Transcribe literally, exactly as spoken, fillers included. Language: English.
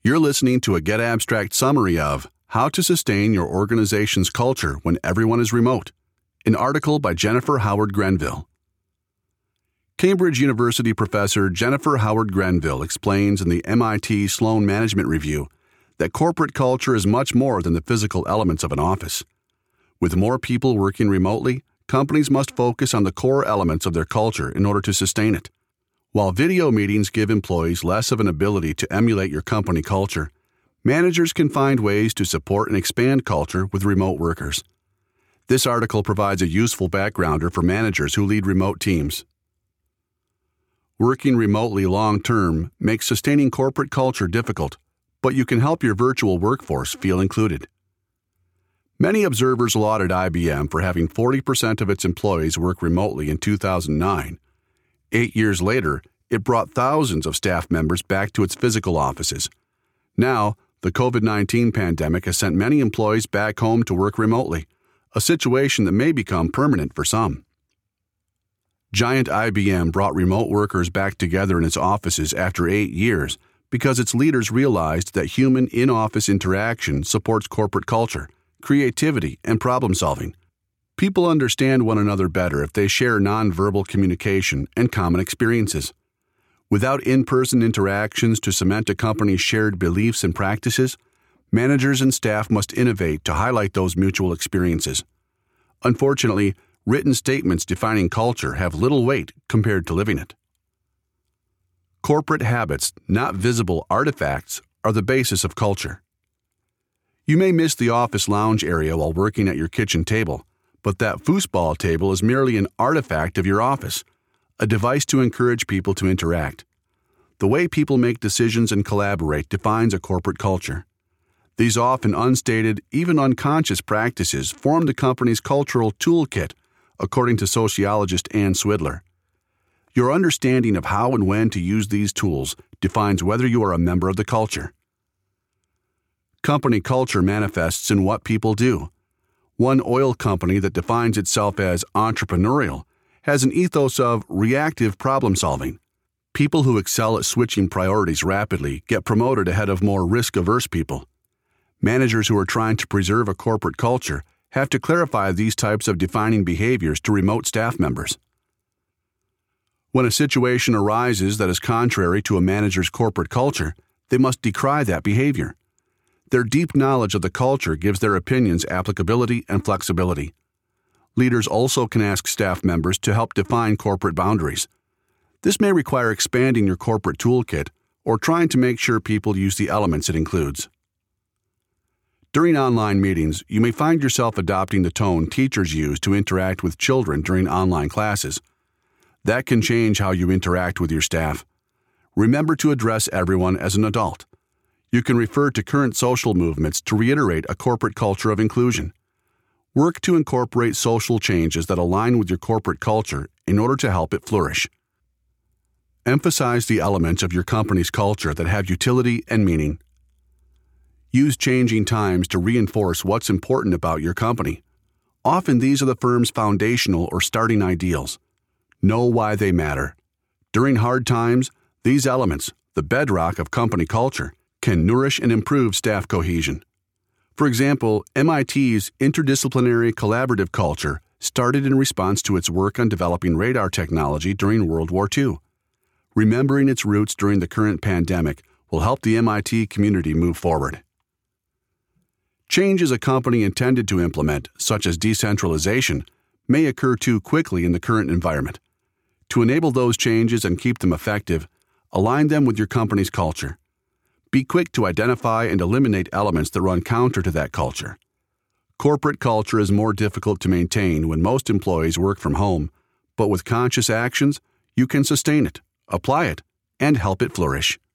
You're listening to a Get Abstract summary of How to Sustain Your Organization's Culture When Everyone is Remote, an article by Jennifer Howard Grenville. Cambridge University professor Jennifer Howard Grenville explains in the M I T Sloan Management Review that corporate culture is much more than the physical elements of an office. With more people working remotely, companies must focus on the core elements of their culture in order to sustain it. While video meetings give employees less of an ability to emulate your company culture, managers can find ways to support and expand culture with remote workers. This article provides a useful backgrounder for managers who lead remote teams. Working remotely long-term makes sustaining corporate culture difficult, but you can help your virtual workforce feel included. Many observers lauded I B M for having forty percent of its employees work remotely in two thousand nine. Eight years later, it brought thousands of staff members back to its physical offices. Now, the COVID nineteen pandemic has sent many employees back home to work remotely, a situation that may become permanent for some. Giant I B M brought remote workers back together in its offices after eight years because its leaders realized that human in-office interaction supports corporate culture, creativity, and problem-solving. People understand one another better if they share nonverbal communication and common experiences. Without in-person interactions to cement a company's shared beliefs and practices, managers and staff must innovate to highlight those mutual experiences. Unfortunately, written statements defining culture have little weight compared to living it. Corporate habits, not visible artifacts, are the basis of culture. You may miss the office lounge area while working at your kitchen table, but that foosball table is merely an artifact of your office, a device to encourage people to interact. The way people make decisions and collaborate defines a corporate culture. These often unstated, even unconscious practices form the company's cultural toolkit, according to sociologist Ann Swidler. Your understanding of how and when to use these tools defines whether you are a member of the culture. Company culture manifests in what people do. One oil company that defines itself as entrepreneurial has an ethos of reactive problem-solving. People who excel at switching priorities rapidly get promoted ahead of more risk-averse people. Managers who are trying to preserve a corporate culture have to clarify these types of defining behaviors to remote staff members. When a situation arises that is contrary to a manager's corporate culture, they must decry that behavior. Their deep knowledge of the culture gives their opinions applicability and flexibility. Leaders also can ask staff members to help define corporate boundaries. This may require expanding your corporate toolkit or trying to make sure people use the elements it includes. During online meetings, you may find yourself adopting the tone teachers use to interact with children during online classes. That can change how you interact with your staff. Remember to address everyone as an adult. You can refer to current social movements to reiterate a corporate culture of inclusion. Work to incorporate social changes that align with your corporate culture in order to help it flourish. Emphasize the elements of your company's culture that have utility and meaning. Use changing times to reinforce what's important about your company. Often these are the firm's foundational or starting ideals. Know why they matter. During hard times, these elements, the bedrock of company culture, can nourish and improve staff cohesion. For example, M I T's interdisciplinary collaborative culture started in response to its work on developing radar technology during World War Two. Remembering its roots during the current pandemic will help the M I T community move forward. Changes a company intended to implement, such as decentralization, may occur too quickly in the current environment. To enable those changes and keep them effective, align them with your company's culture. Be quick to identify and eliminate elements that run counter to that culture. Corporate culture is more difficult to maintain when most employees work from home, but with conscious actions, you can sustain it, apply it, and help it flourish.